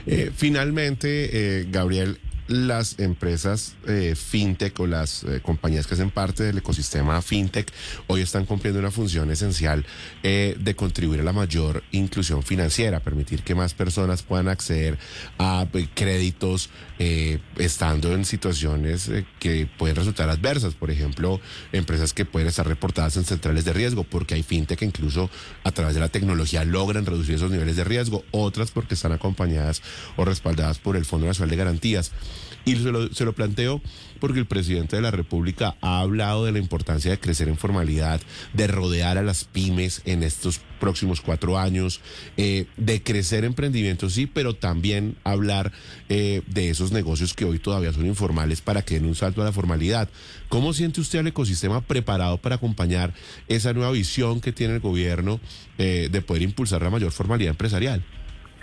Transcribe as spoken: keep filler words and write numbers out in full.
Eh, finalmente, eh, Gabriel, las empresas eh, fintech o las eh, compañías que hacen parte del ecosistema fintech hoy están cumpliendo una función esencial eh, de contribuir a la mayor inclusión financiera, permitir que más personas puedan acceder a eh, créditos eh, estando en situaciones eh, que pueden resultar adversas. Por ejemplo, empresas que pueden estar reportadas en centrales de riesgo, porque hay fintech que incluso a través de la tecnología logran reducir esos niveles de riesgo, otras porque están acompañadas o respaldadas por el Fondo Nacional de Garantías. Y se lo, se lo planteo porque el presidente de la República ha hablado de la importancia de crecer en formalidad, de rodear a las pymes en estos próximos cuatro años, eh, de crecer emprendimientos, sí, pero también hablar eh, de esos negocios que hoy todavía son informales para que den un salto a la formalidad. ¿Cómo siente usted al ecosistema preparado para acompañar esa nueva visión que tiene el gobierno eh, de poder impulsar la mayor formalidad empresarial?